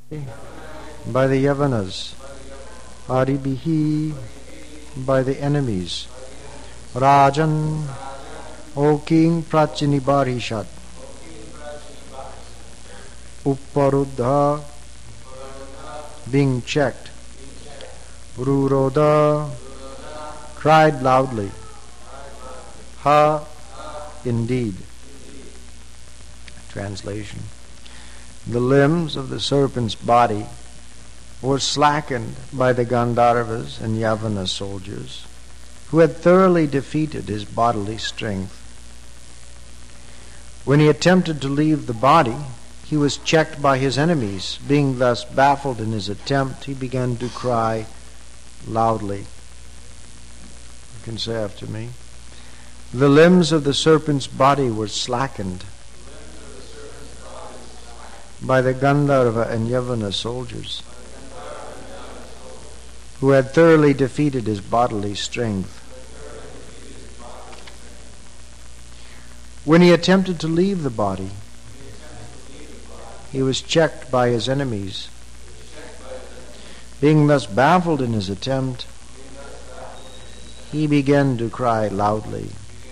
by the Yavanas, Aribihi by the enemies, Rajan, O King Prachinibarishat, Upparuddha, being checked, Ruroda, cried loudly, Ha, indeed. Translation. The limbs of the serpent's body were slackened by the Gandharvas and Yavana soldiers, who had thoroughly defeated his bodily strength. When he attempted to leave the body, he was checked by his enemies. Being thus baffled in his attempt, he began to cry loudly. You can say after me. The limbs of the serpent's body were slackened by the Gandharva and Yavana soldiers, who had thoroughly defeated his bodily strength. When he attempted to leave the body, he was checked by his enemies. Being thus baffled in his attempt, he began to cry loudly.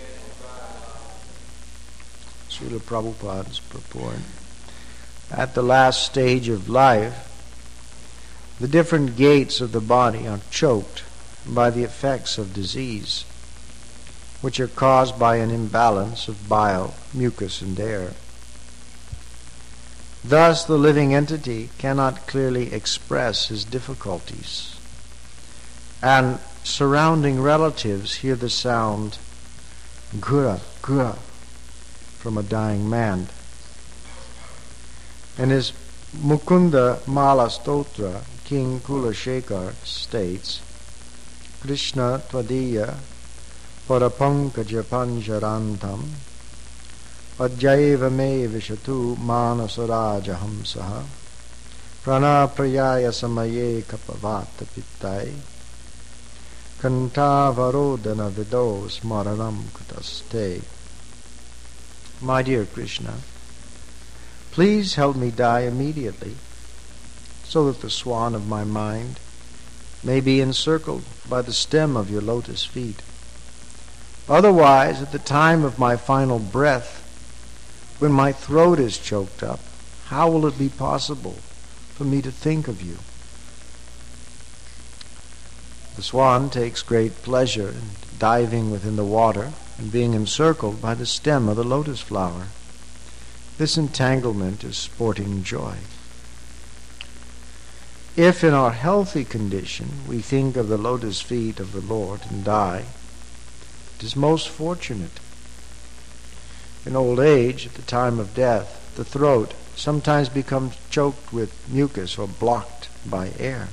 Srila Prabhupada's purport. At the last stage of life, the different gates of the body are choked by the effects of disease, which are caused by an imbalance of bile, mucus, and air. Thus, the living entity cannot clearly express his difficulties, and surrounding relatives hear the sound gura, gura from a dying man. And as Mukunda Mala Stotra, King Kulashekar states, Krishna Tvadiya Parapankaja Panjarantam Padjaiva me vishatu manasaraja hamsaha Pranaprayaya samaye kapavata pittai Kantavarodana vido smaranam kutaste. My dear Krishna, please help me die immediately, so that the swan of my mind may be encircled by the stem of your lotus feet. Otherwise, at the time of my final breath, when my throat is choked up, how will it be possible for me to think of you? The swan takes great pleasure in diving within the water and being encircled by the stem of the lotus flower. This entanglement is sporting joy. If in our healthy condition we think of the lotus feet of the Lord and die, it is most fortunate. In old age, at the time of death, the throat sometimes becomes choked with mucus or blocked by air.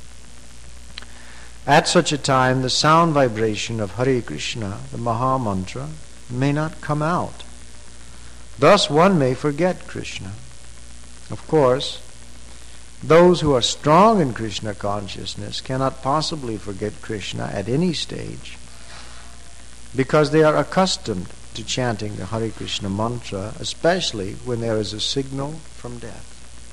At such a time, the sound vibration of Hare Krishna, the Maha Mantra, may not come out. Thus one may forget Krishna. Of course, those who are strong in Krishna consciousness cannot possibly forget Krishna at any stage, because they are accustomed to chanting the Hare Krishna mantra, especially when there is a signal from death.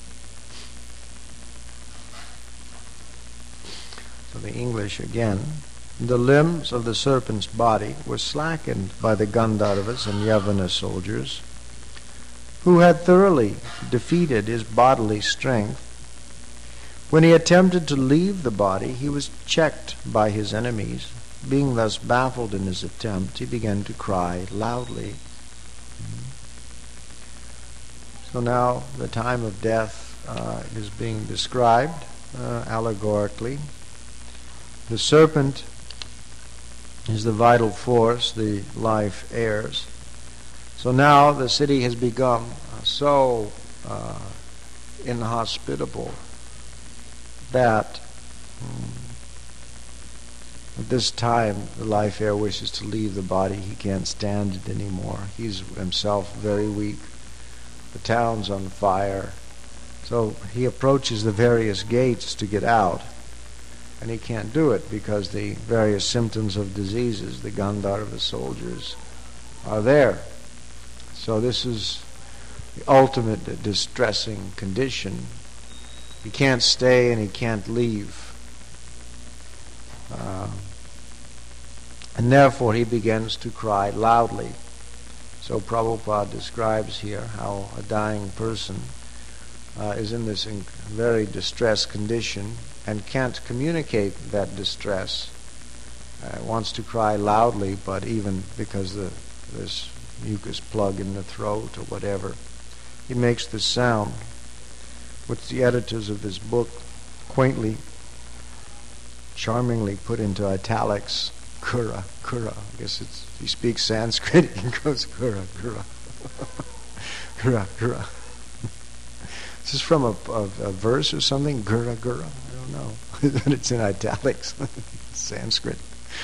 So the English again. The limbs of the serpent's body were slackened by the Gandharvas and Yavana soldiers, who had thoroughly defeated his bodily strength. When he attempted to leave the body, he was checked by his enemies. Being thus baffled in his attempt, he began to cry loudly. So now the time of death is being described allegorically. The serpent is the vital force, the life heirs. So now the city has become so inhospitable that at this time the life heir wishes to leave the body. He can't stand it anymore. He's himself very weak. The town's on fire. So he approaches the various gates to get out, and he can't do it because the various symptoms of diseases, the Gandharva soldiers, are there. So this is the ultimate distressing condition He can't stay and he can't leave. And therefore he begins to cry loudly. So Prabhupada describes here how a dying person is in this very distressed condition and can't communicate that distress. Wants to cry loudly, but even because there's mucus plug in the throat or whatever, he makes this sound, which the editors of this book quaintly, charmingly put into italics. Kura, kura. I guess he speaks Sanskrit. He goes kura, kura, kura, kura. Is this from a verse or something? Gura, gura. I don't know. But it's in italics. Sanskrit.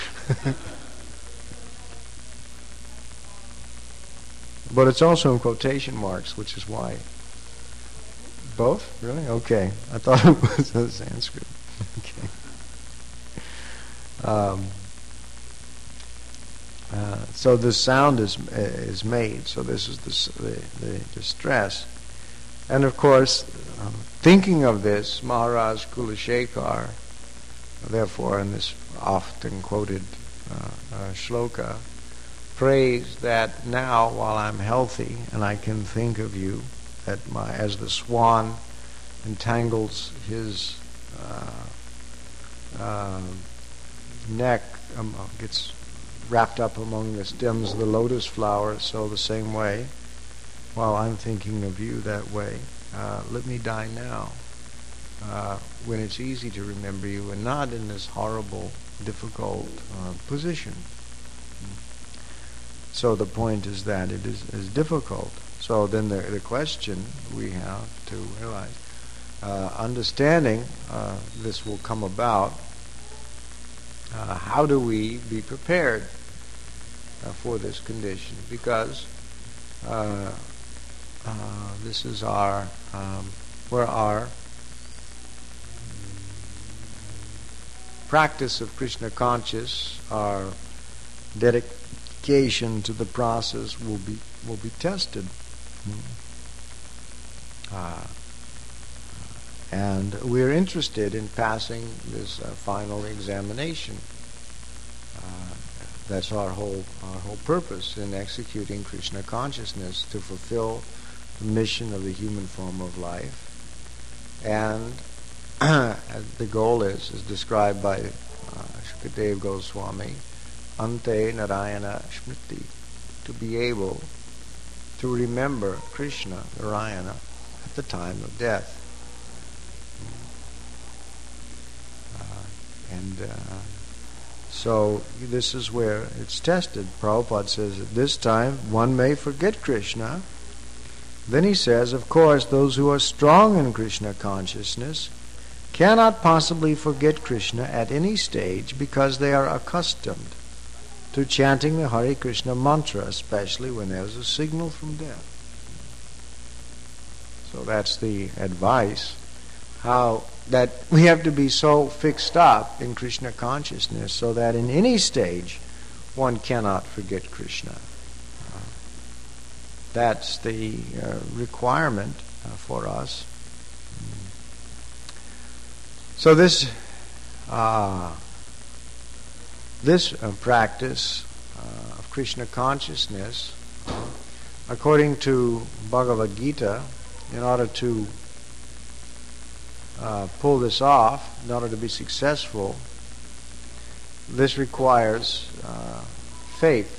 But it's also in quotation marks, which is why. Both? Really? Okay. I thought it was a Sanskrit. Okay. So this sound is made. So this is the distress. And of course, thinking of this, Maharaj Kulashekar, therefore in this often quoted shloka, prays that now while I'm healthy and I can think of you, as the swan entangles his neck, gets wrapped up among the stems of the lotus flower, so the same way, while I'm thinking of you that way, let me die now, when it's easy to remember you and not in this horrible, difficult position. So the point is that it is difficult. So then the question we have to realize, understanding this will come about, how do we be prepared for this condition? Because this is where our practice of Krishna conscious, our dedication to the process will be tested. And we're interested in passing this final examination. That's our whole purpose in executing Krishna consciousness, to fulfill the mission of the human form of life. And the goal is described by Shukadeva Goswami, Ante Narayana Smriti, to be able to remember Krishna, Narayana, at the time of death. So this is where it's tested. Prabhupada says at this time one may forget Krishna. Then he says, of course, those who are strong in Krishna consciousness cannot possibly forget Krishna at any stage because they are accustomed to chanting the Hare Krishna mantra, especially when there's a signal from death. So that's the advice, how that we have to be so fixed up in Krishna consciousness so that in any stage one cannot forget Krishna. That's the requirement for us. So this practice of Krishna consciousness, according to Bhagavad Gita, in order to pull this off, in order to be successful, this requires faith.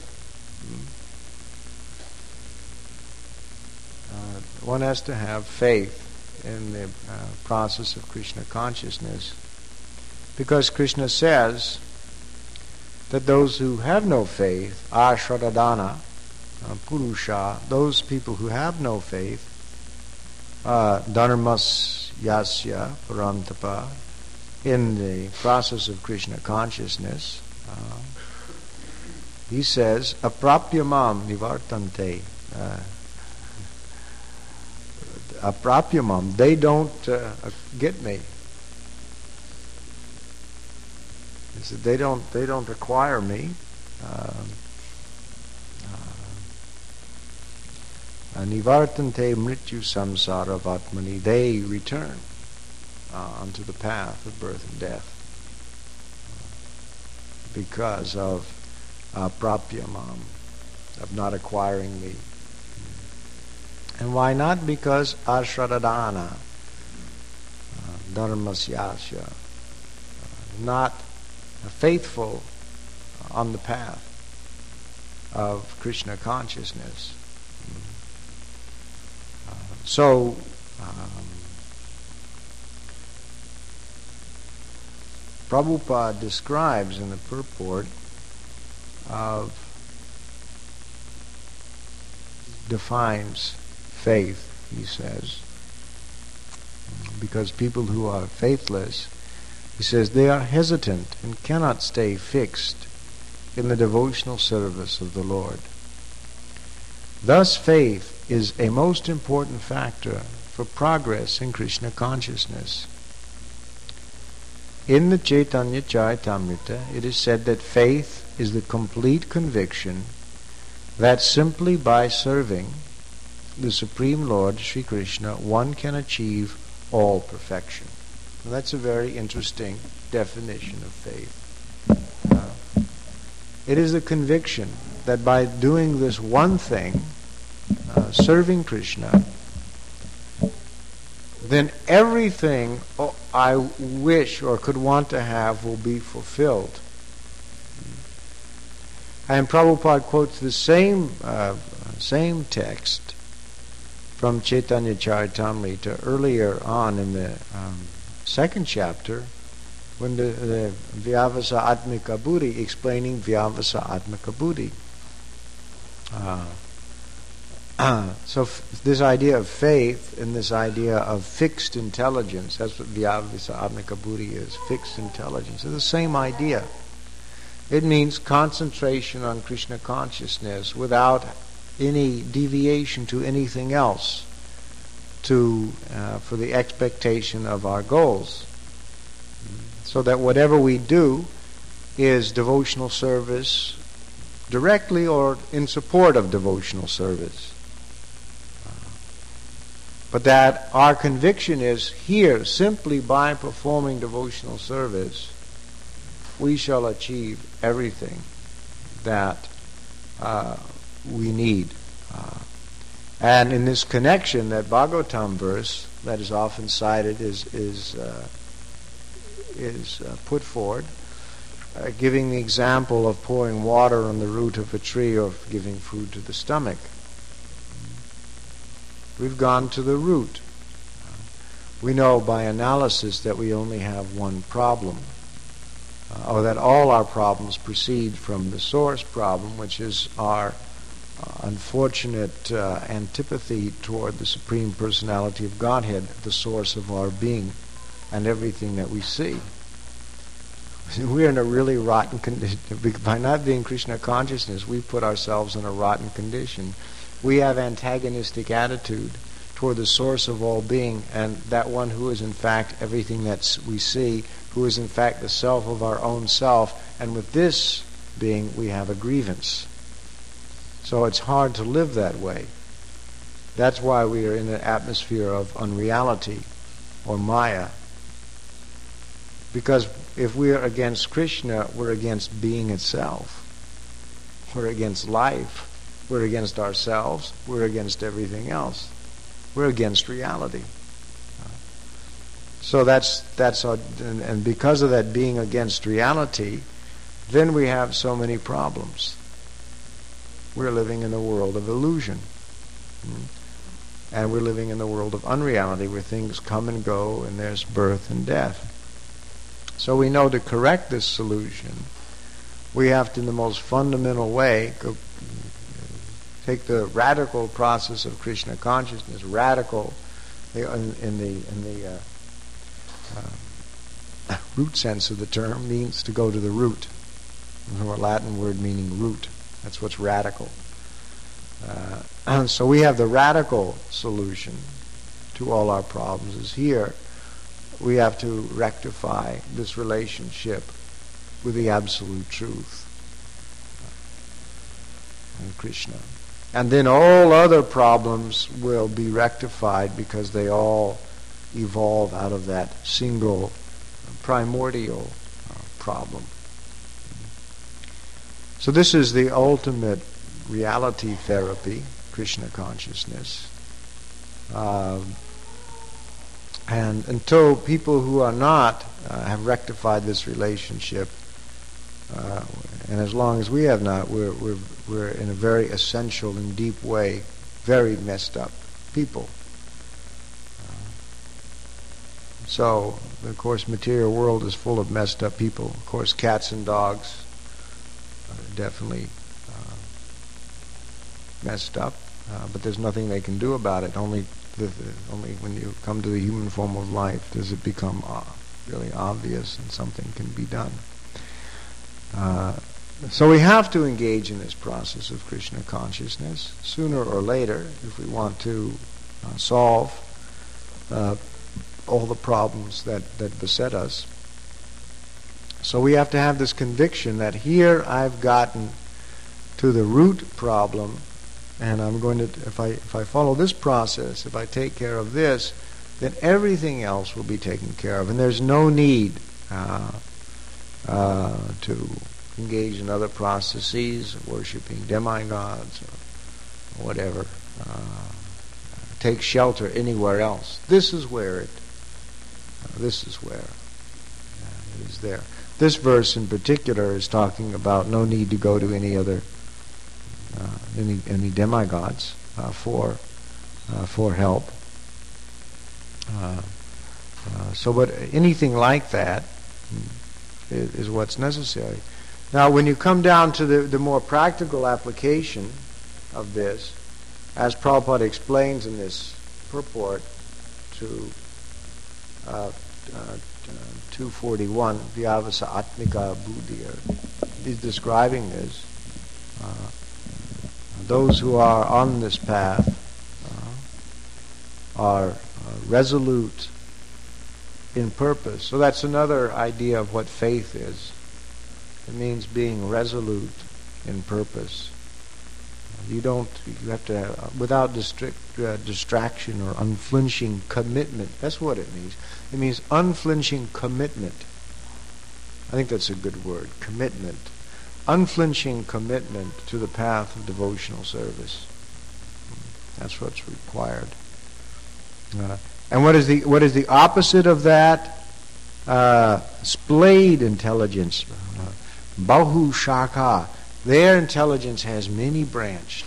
One has to have faith in the process of Krishna consciousness, because Krishna says that those who have no faith, ashradadana, purusha, those people who have no faith, dharmas yasya parantapa, in the process of Krishna consciousness, he says, aprapyamam nivartante, aprapyamam, they don't get me. He said they don't acquire me. Nivartante mrityu samsara vatmani, they return. onto the path of birth and death because of prapyamam, of not acquiring me. And why not? Because ashradadana, dharmasyasya, not faithful on the path of Krishna consciousness. So, Prabhupada describes in the purport defines faith, he says, because people who are faithless, he says, they are hesitant and cannot stay fixed in the devotional service of the Lord. Thus, faith is a most important factor for progress in Krishna consciousness. In the Chaitanya Charitamrita, it is said that faith is the complete conviction that simply by serving the Supreme Lord, Sri Krishna, one can achieve all perfection. Now, that's a very interesting definition of faith. It is the conviction that by doing this one thing, serving Krishna, then everything I wish or could want to have will be fulfilled. And Prabhupada quotes the same text from Chaitanya Charitamrita earlier on in the second chapter, when the Vyavasa Atmika Buddhi, explaining Vyavasa Atmika Buddhi. So this idea of faith and this idea of fixed intelligence, that's what Vyavasa Atmika Buddhi is, fixed intelligence. It's the same idea. It means concentration on Krishna consciousness without any deviation to anything else for the expectation of our goals. So that whatever we do is devotional service directly or in support of devotional service. But that our conviction is here, simply by performing devotional service, we shall achieve everything that we need. And in this connection, that Bhagavatam verse that is often cited is put forward, giving the example of pouring water on the root of a tree or giving food to the stomach. We've gone to the root. We know by analysis that we only have one problem, or that all our problems proceed from the source problem, which is our unfortunate antipathy toward the Supreme Personality of Godhead, the source of our being and everything that we see. We're in a really rotten condition. By not being Krishna consciousness, we put ourselves in a rotten condition. We have antagonistic attitude toward the source of all being, and that one who is in fact everything that we see, who is in fact the self of our own self. And with this being, we have a grievance. So it's hard to live that way. That's why we are in an atmosphere of unreality or Maya. Because if we are against Krishna, we're against being itself. We're against life. We're against ourselves. We're against everything else. We're against reality. So that's our, and because of that being against reality, then we have so many problems. We're living in a world of illusion. And we're living in the world of unreality where things come and go and there's birth and death. So we know to correct this solution, we have to, in the most fundamental way, take the radical process of Krishna consciousness. Radical, in the root sense of the term, means to go to the root. From a Latin word meaning root. That's what's radical. So we have the radical solution to all our problems is here. We have to rectify this relationship with the absolute truth and Krishna. And then all other problems will be rectified because they all evolve out of that single primordial problem. So this is the ultimate reality therapy, Krishna consciousness. And until people who are not have rectified this relationship, and as long as we have not, we're in a very essential and deep way, very messed up people. So, of course, material world is full of messed up people. Of course, cats and dogs are definitely messed up, but there's nothing they can do about it. Only when you come to the human form of life does it become really obvious and something can be done. So we have to engage in this process of Krishna consciousness sooner or later if we want to solve all the problems that beset us. So we have to have this conviction that here I've gotten to the root problem, and I'm going to, if I follow this process, if I take care of this, then everything else will be taken care of, and there's no need to engage in other processes, worshipping demigods or whatever, take shelter anywhere else. This is where it is there. This verse in particular is talking about no need to go to any other any demigods for help. But anything like that is what's necessary. Now, when you come down to the more practical application of this, as Prabhupada explains in this purport to 241, Vyavasa Atmika Buddhi, he's describing this. Those who are on this path are resolute in purpose. So that's another idea of what faith is. It means being resolute in purpose. You have to have, without distraction or unflinching commitment. That's what it means. It means unflinching commitment. I think that's a good word, commitment. Unflinching commitment to the path of devotional service. That's what's required. And what is the opposite of that? Splayed intelligence. Bahu Shaka. Their intelligence has many branched.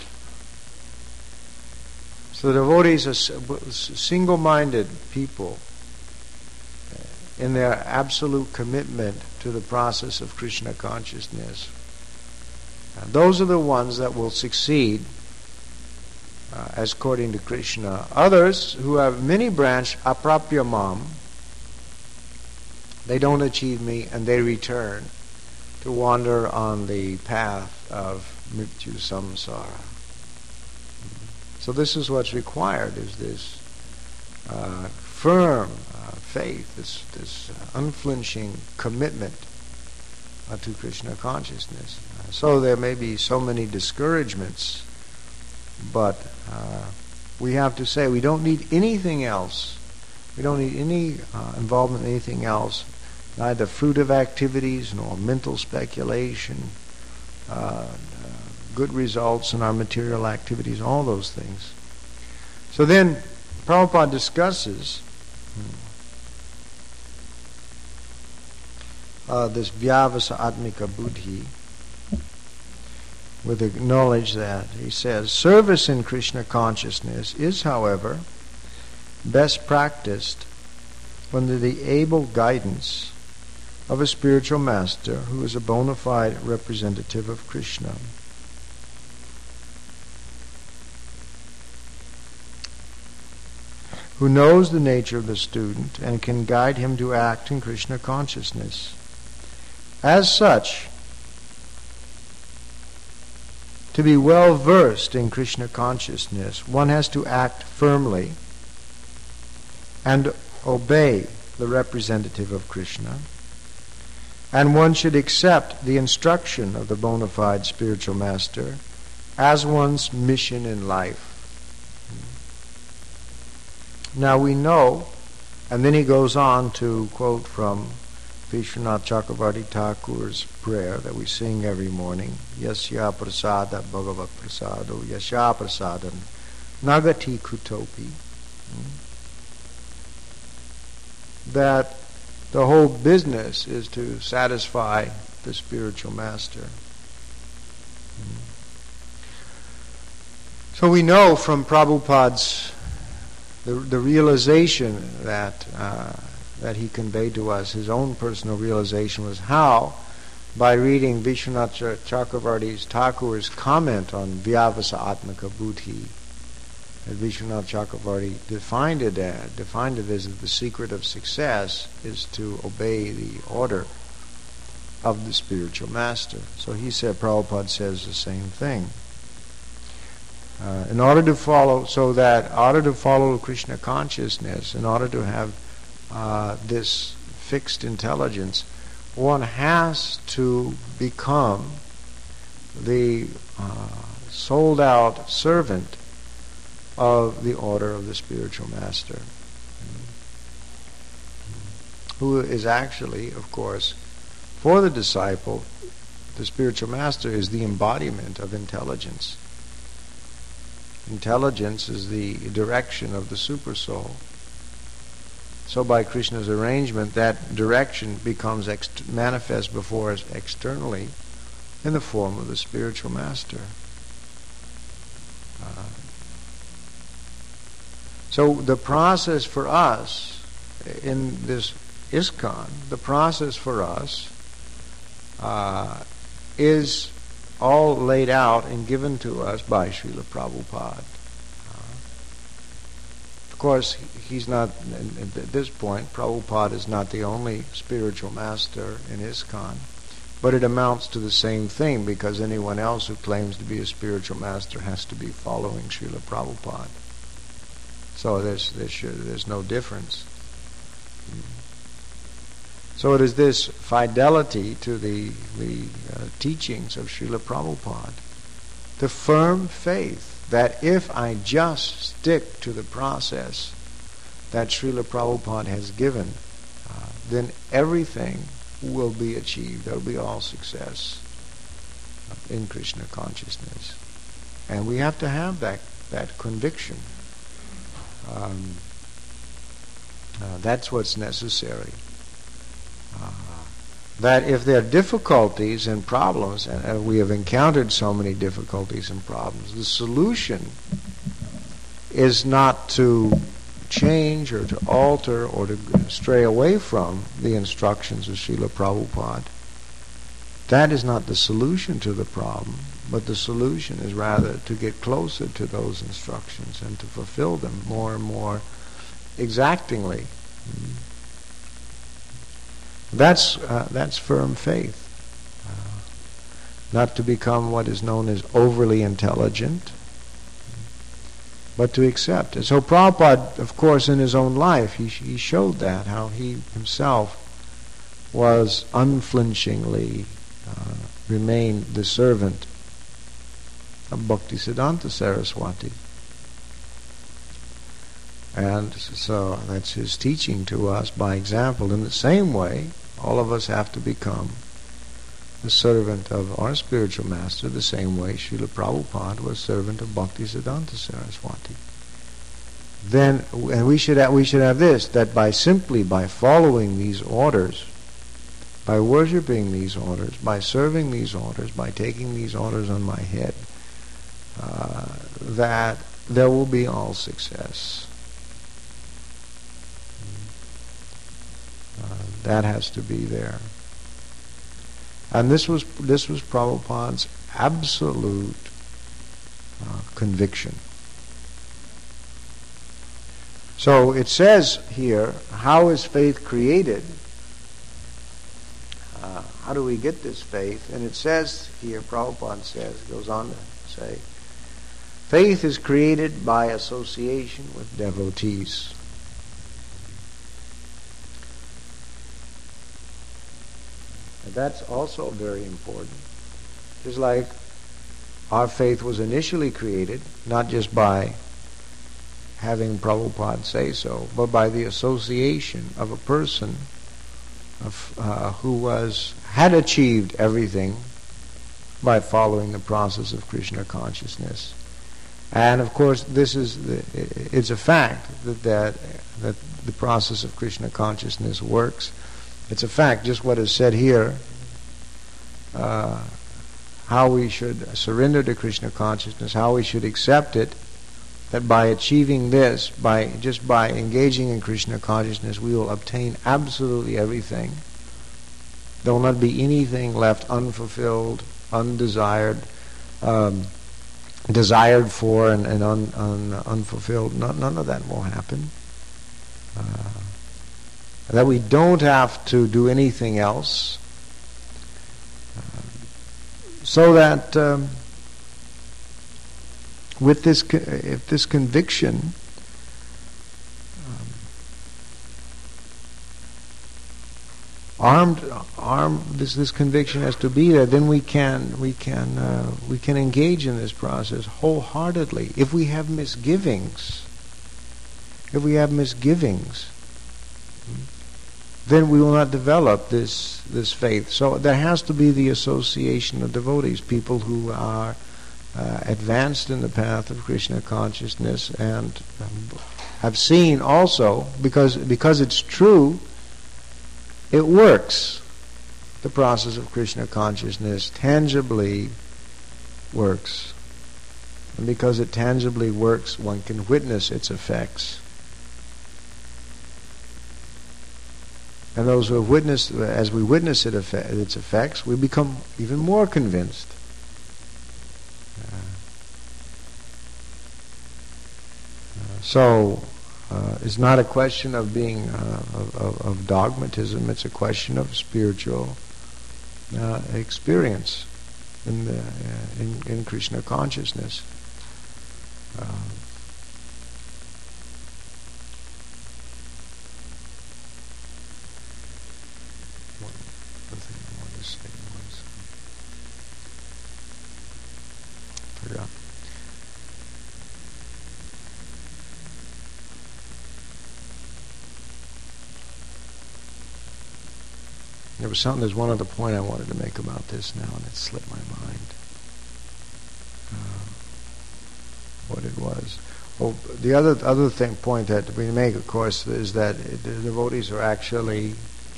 So the devotees are single-minded people in their absolute commitment to the process of Krishna consciousness. Those are the ones that will succeed, as according to Krishna. Others who have many branch, aprapya mam, they don't achieve me and they return to wander on the path of mrityu samsara. So this is what's required, is this firm faith, this unflinching commitment to Krishna consciousness. So there may be so many discouragements, but we have to say we don't need anything else. We don't need any involvement in anything else, neither fruitive activities nor mental speculation, good results in our material activities, all those things. So then Prabhupada discusses this Vyavasa Atmika Buddhi with the knowledge that, he says, service in Krishna consciousness is, however, best practiced under the able guidance of a spiritual master who is a bona fide representative of Krishna. Who knows the nature of the student and can guide him to act in Krishna consciousness. As such, to be well versed in Krishna consciousness, one has to act firmly and obey the representative of Krishna, and one should accept the instruction of the bona fide spiritual master as one's mission in life. Now we know And then he goes on to quote from Vishwanath Chakravarti Thakur's prayer that we sing every morning, Yasya prasada bhagavat prasado yasya prasadan nagati kutopi. That the whole business is to satisfy the spiritual master. So we know from Prabhupada's the realization that he conveyed to us, his own personal realization, was how, by reading Vishwanath Chakravarti Thakur's comment on Vyavasa Atmaka Buddhi, that Vishwanath Chakravarti defined it as the secret of success is to obey the order of the spiritual master. So he said, Prabhupada says the same thing. In order to follow Krishna consciousness, in order to have this fixed intelligence, one has to become the sold-out servant of the order of the spiritual master, who is actually, of course, for the disciple, the spiritual master is the embodiment of intelligence. Intelligence is the direction of the supersoul. So by Krishna's arrangement, that direction becomes manifest before us externally in the form of the spiritual master. So the process for us in this ISKCON, the process for us is all laid out and given to us by Srila Prabhupada. Of course, he's not, at this point, Prabhupada is not the only spiritual master in ISKCON, but it amounts to the same thing, because anyone else who claims to be a spiritual master has to be following Srila Prabhupada. So there's no difference. So it is this fidelity to the teachings of Srila Prabhupada, the firm faith that if I just stick to the process that Srila Prabhupada has given, then everything will be achieved. There will be all success in Krishna consciousness. And we have to have that conviction. That's what's necessary. That if there are difficulties and problems, and we have encountered so many difficulties and problems, the solution is not to change or to alter or to stray away from the instructions of Srila Prabhupada. That is not the solution to the problem, but the solution is rather to get closer to those instructions and to fulfill them more and more exactingly. That's firm faith. Not to become what is known as overly intelligent, but to accept it. So Prabhupada, of course, in his own life, he showed that, how he himself was unflinchingly remained the servant of Bhaktisiddhanta Saraswati. And so that's his teaching to us by example. In the same way, all of us have to become the servant of our spiritual master, the same way Srila Prabhupada was servant of Bhaktisiddhanta Saraswati. Then, and we should have this, that by following these orders, by worshipping these orders, by serving these orders, by taking these orders on my head, that there will be all success. That has to be there. And this was Prabhupada's absolute conviction. So it says here, how is faith created? How do we get this faith? And it says here, Prabhupada goes on to say, faith is created by association with devotees. And that's also very important. Just like our faith was initially created, not just by having Prabhupada say so, but by the association of a person who had achieved everything by following the process of Krishna consciousness. And of course, it's a fact that the process of Krishna consciousness works. It's a fact, just what is said here, how we should surrender to Krishna consciousness, how we should accept it, that by achieving this, just by engaging in Krishna consciousness, we will obtain absolutely everything. There will not be anything left unfulfilled, undesired, desired for and unfulfilled. None of that will happen. That we don't have to do anything else. So that with this conviction, this conviction has to be there, then we can engage in this process wholeheartedly. If we have misgivings, then we will not develop this faith. So there has to be the association of devotees, people who are advanced in the path of Krishna consciousness and have seen also, because it's true, it works. The process of Krishna consciousness tangibly works. And because it tangibly works, one can witness its effects. And those who have witnessed, as we witness its effects, we become even more convinced. So it's not a question of being of dogmatism. It's a question of spiritual experience in Krishna consciousness. One thing I wanted to say was, I forgot. There's one other point I wanted to make about this now, and it slipped my mind. What it was. Well, the other point that we make, of course, is that the devotees are actually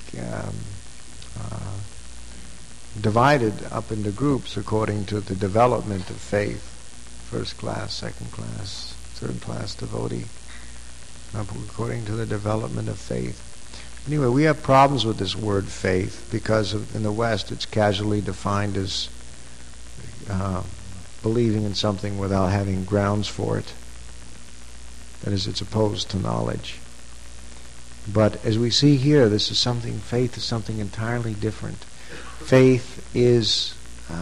divided up into groups according to the development of faith. First class, second class, third class devotee, according to the development of faith. Anyway, we have problems with this word faith because in the West it's casually defined as believing in something without having grounds for it. That is, it's opposed to knowledge. But as we see here, faith is something entirely different. Faith is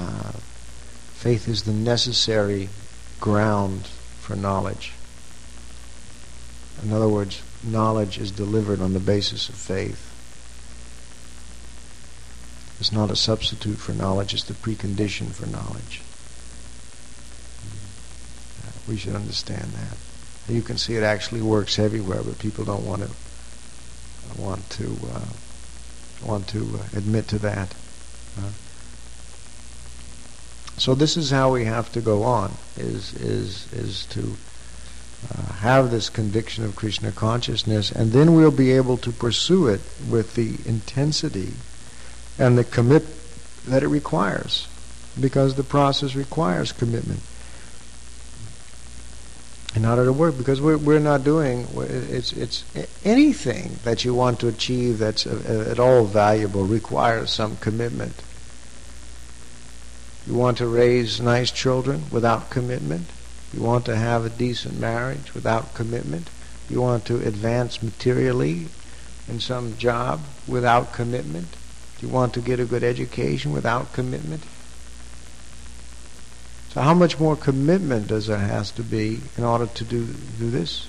the necessary ground for knowledge. In other words, knowledge is delivered on the basis of faith. It's not a substitute for knowledge, it's the precondition for knowledge. We should understand that. You can see it actually works everywhere, but people don't want to admit to that. So this is how we have to go on: is to have this conviction of Krishna consciousness, and then we'll be able to pursue it with the intensity and the commitment that it requires, because the process requires commitment in order to work. Because we're not doing it's anything that you want to achieve that's at all valuable requires some commitment. You want to raise nice children without commitment. You want to have a decent marriage without commitment. You want to advance materially in some job without commitment. You want to get a good education without commitment. So how much more commitment does there has to be in order to do this?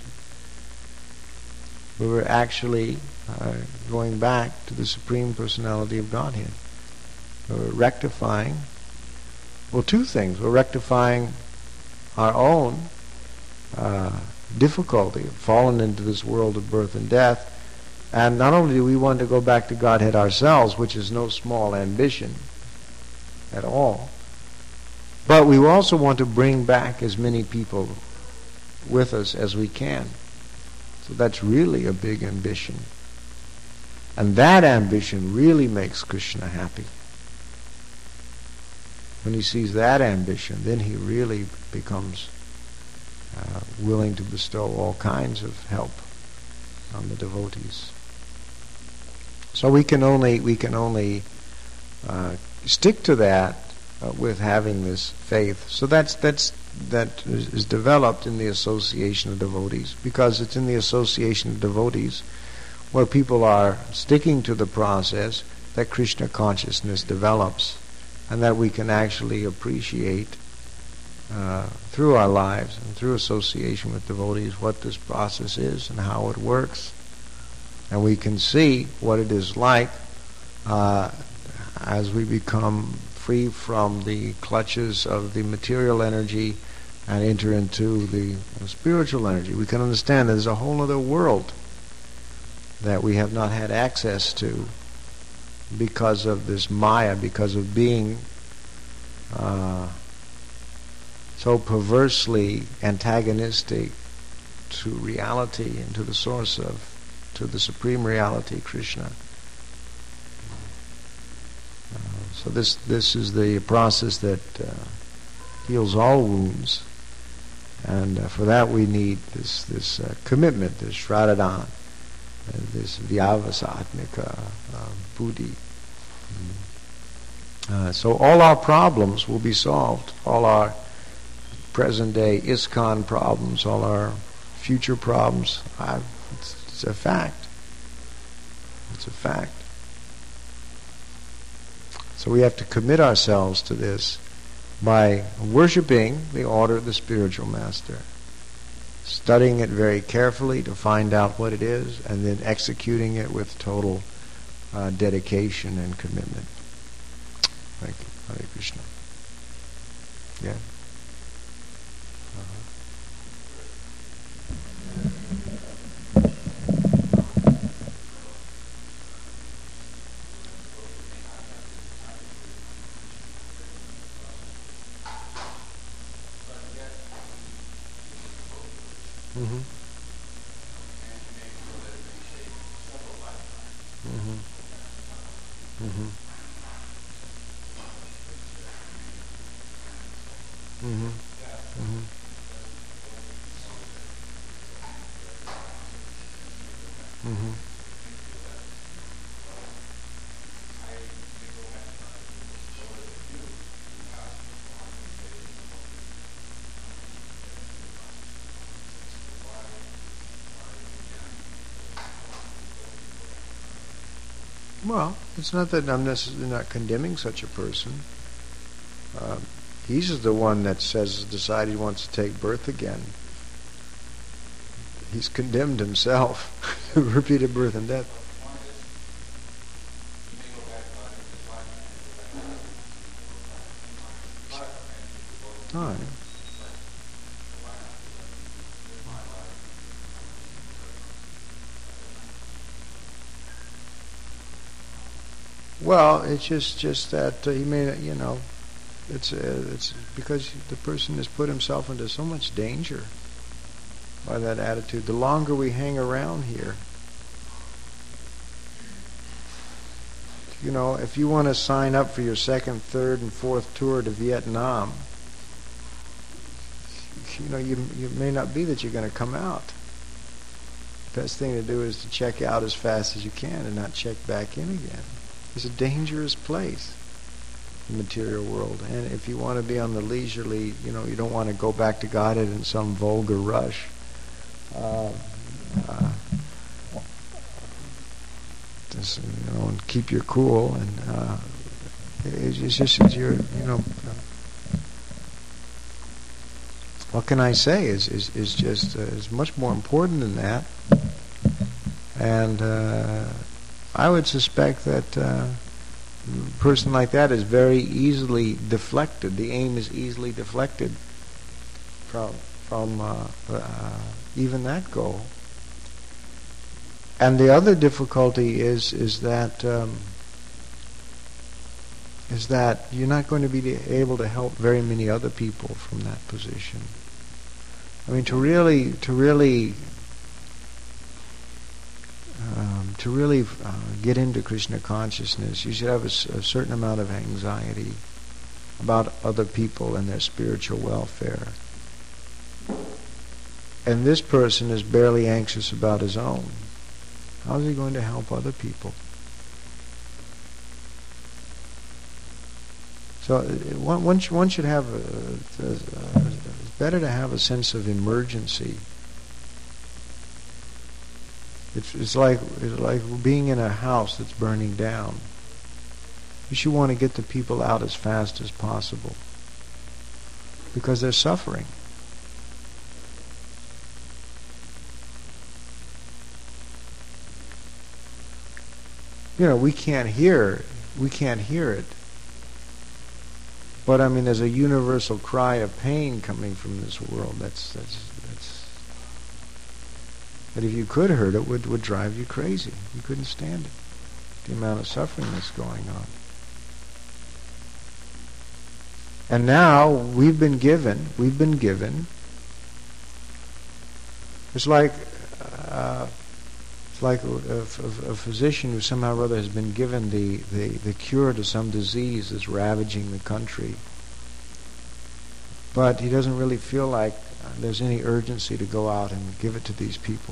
We were actually going back to the Supreme Personality of Godhead. We're rectifying, two things. We're rectifying our own difficulty, fallen into this world of birth and death. And not only do we want to go back to Godhead ourselves, which is no small ambition at all, but we also want to bring back as many people with us as we can. So that's really a big ambition. And that ambition really makes Krishna happy. When he sees that ambition, then he really becomes willing to bestow all kinds of help on the devotees. So we can only stick to that with having this faith. So that is developed in the association of devotees, because it's in the association of devotees where people are sticking to the process that Krishna consciousness develops, and that we can actually appreciate through our lives and through association with devotees what this process is and how it works. And we can see what it is like as we become free from the clutches of the material energy and enter into the spiritual energy. We can understand that there's a whole other world that we have not had access to because of this Maya, because of being so perversely antagonistic to reality and to the source of, to the supreme reality, Krishna. So this is the process that heals all wounds, and for that we need this commitment, this shraddha, this vyavasatmika buddhi. So all our problems will be solved, all our present day ISKCON problems, all our future problems. It's a fact. It's a fact. So we have to commit ourselves to this by worshipping the order of the spiritual master, studying it very carefully to find out what it is, and then executing it with total dedication and commitment. Thank you. Hare Krishna. Yeah. Mm-hmm. Mm-hmm. Mm-hmm. Mm-hmm. Mm-hmm. Mm-hmm. Well, it's not that I'm necessarily not condemning such a person. He's the one that decided he wants to take birth again. He's condemned himself to repeated birth and death. All right. Well, it's just that he may, it's because the person has put himself into so much danger by that attitude. The longer we hang around here, if you want to sign up for your second, third, and fourth tour to Vietnam, you may not be that you're going to come out. The best thing to do is to check out as fast as you can and not check back in again. It's a dangerous place, the material world. And if you want to be on the leisurely, you don't want to go back to Godhead in some vulgar rush. Just, and keep your cool. And it's just you're, what can I say? Is just is much more important than that. And I would suspect that a person like that is very easily deflected. The aim is easily deflected even that goal. And the other difficulty is that you're not going to be able to help very many other people from that position. I mean, to really get into Krishna consciousness, you should have a certain amount of anxiety about other people and their spiritual welfare. And this person is barely anxious about his own. How is he going to help other people? So one should have it's better to have a sense of emergency. It's like being in a house that's burning down. You should want to get the people out as fast as possible because they're suffering. We can't hear it. But I mean, there's a universal cry of pain coming from this world. That's that if you could hear it, would drive you crazy. You couldn't stand it. The amount of suffering that's going on. And now we've been given. It's like a physician who somehow or other has been given the cure to some disease that's ravaging the country. But he doesn't really feel like there's any urgency to go out and give it to these people.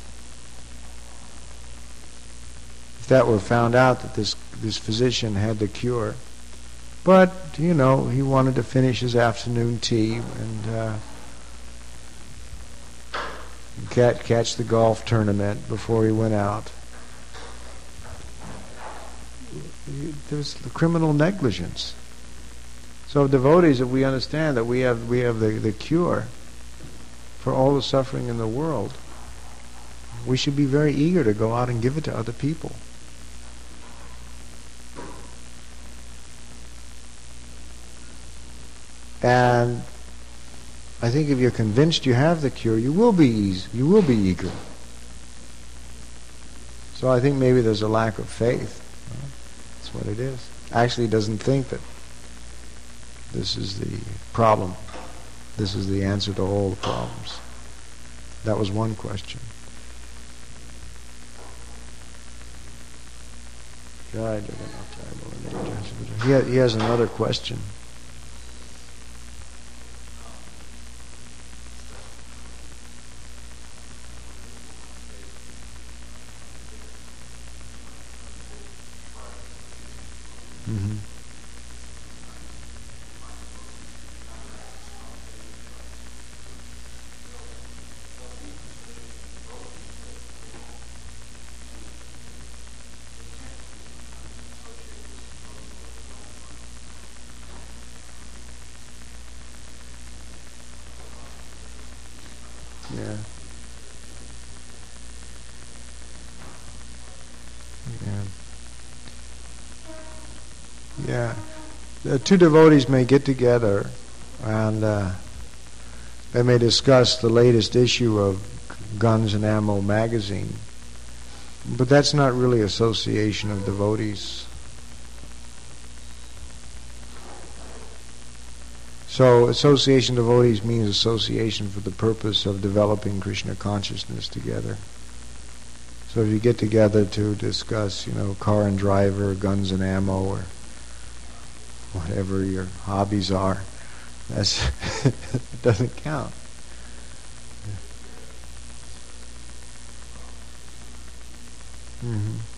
If that were found out that this physician had the cure, but he wanted to finish his afternoon tea and catch the golf tournament before he went out. There's the criminal negligence. So devotees, if we understand that we have the cure for all the suffering in the world, we should be very eager to go out and give it to other people. And I think if you're convinced you have the cure, you will be eager. So I think maybe there's a lack of faith. That's what it is. Actually, he doesn't think that this is the problem. This is the answer to all the problems. That was one question. He has another question. Mm-hmm. Yeah. Yeah. The two devotees may get together and they may discuss the latest issue of Guns and Ammo magazine. But that's not really association of devotees. So association of devotees means association for the purpose of developing Krishna consciousness together. So if you get together to discuss, car and driver, guns and ammo, or whatever your hobbies are, it doesn't count. Mm-hmm.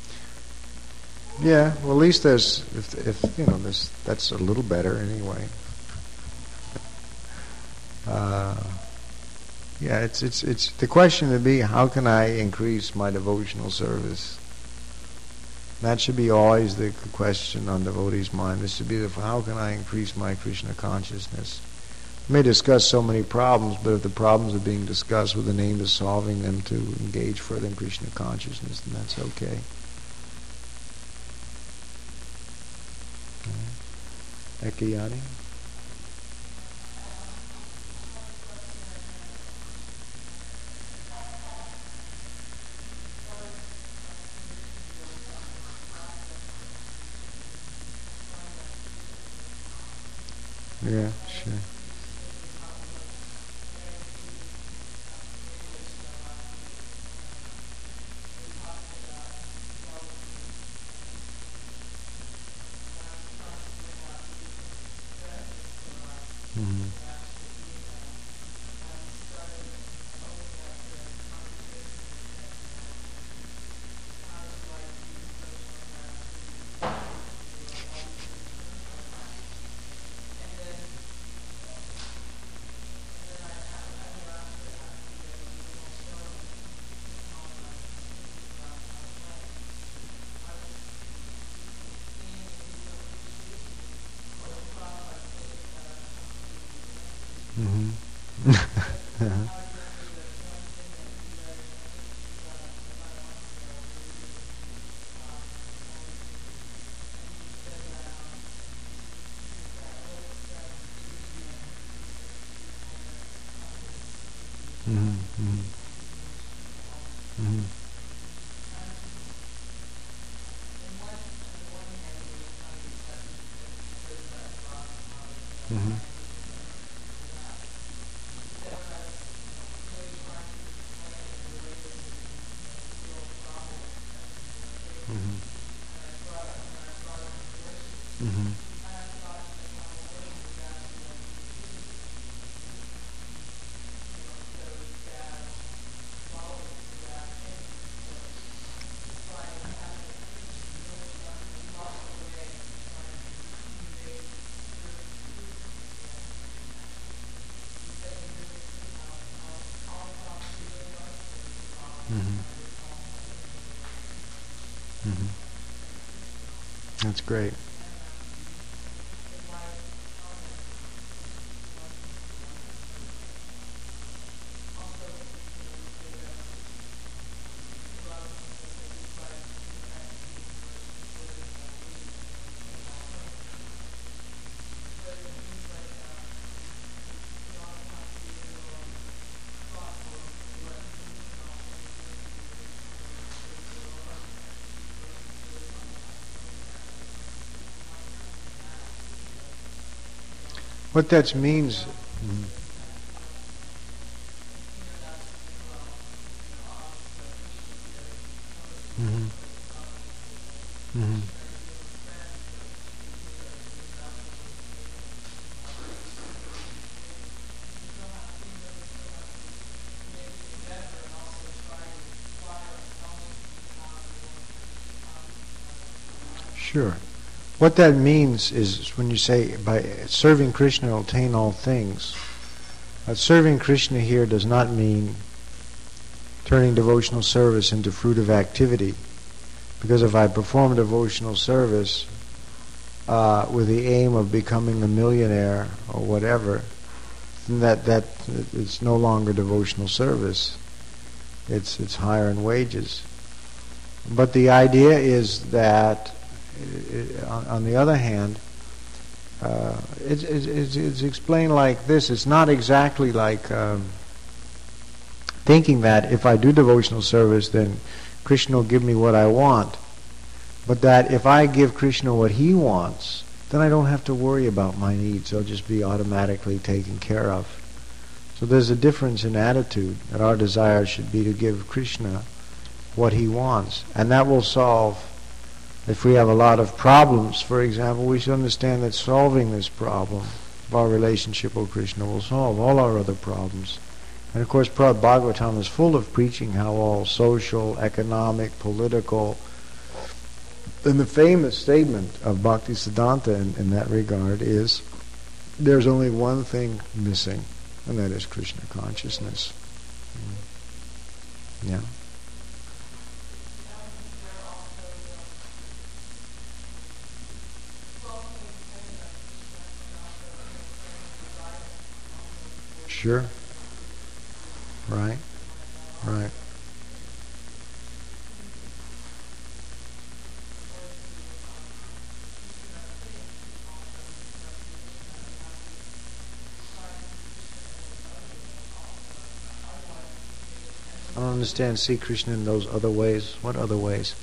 Yeah, well, at least there's, that's a little better anyway. It's the question would be, how can I increase my devotional service? That should be always the question on devotees' mind. This should be how can I increase my Krishna consciousness? We may discuss so many problems, but if the problems are being discussed with an aim of solving them to engage further in Krishna consciousness, then that's okay. Ekayani? Yeah, sure. Mm-hmm. Mm-hmm. Mm-hmm. Mm-hmm. Mm-hmm. Mm-hmm. Mm-hmm. Mm-hmm. Mm-hmm. That's great. What that means. Mm-hmm. Mm-hmm. Mm-hmm. Sure. What that means is when you say by serving Krishna attain all things. Serving Krishna here does not mean turning devotional service into fruitive activity. Because if I perform devotional service with the aim of becoming a millionaire or whatever, then that it's no longer devotional service. It's higher in wages. But the idea is that, on the other hand, it's explained like this. It's not exactly like thinking that if I do devotional service, then Krishna will give me what I want. But that if I give Krishna what he wants, then I don't have to worry about my needs. They'll just be automatically taken care of. So there's a difference in attitude, that our desire should be to give Krishna what he wants. And that will solve, if we have a lot of problems, for example, we should understand that solving this problem of our relationship with Krishna will solve all our other problems. And of course, Bhagavatam is full of preaching how all social, economic, political, and the famous statement of Bhaktisiddhanta in that regard is, there's only one thing missing, and that is Krishna consciousness. Yeah. Sure. Right. Right. I don't understand. See Krishna in those other ways. What other ways?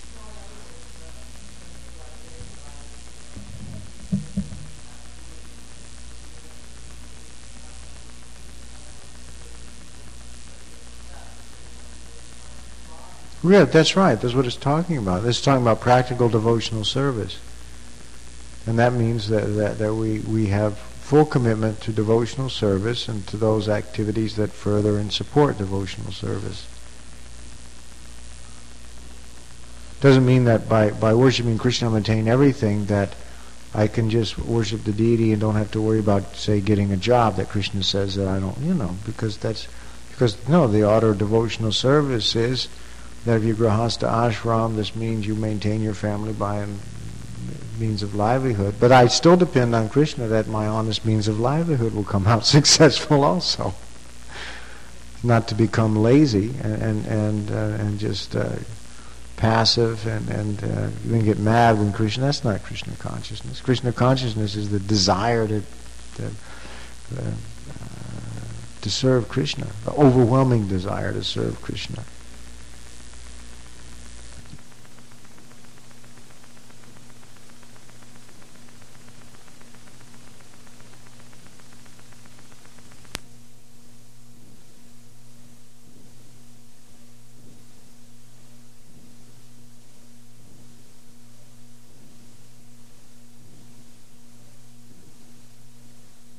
Yeah, that's right. That's what it's talking about. It's talking about practical devotional service. And that means that we have full commitment to devotional service and to those activities that further and support devotional service. Doesn't mean that by worshiping Krishna and attain everything that I can just worship the deity and don't have to worry about, say, getting a job that Krishna says that I don't, because the order of devotional service is that if you grahasta ashram, this means you maintain your family by means of livelihood. But I still depend on Krishna that my honest means of livelihood will come out successful also. Not to become lazy and just passive and then get mad when Krishna. That's not Krishna consciousness. Krishna consciousness is the desire to serve Krishna, the overwhelming desire to serve Krishna.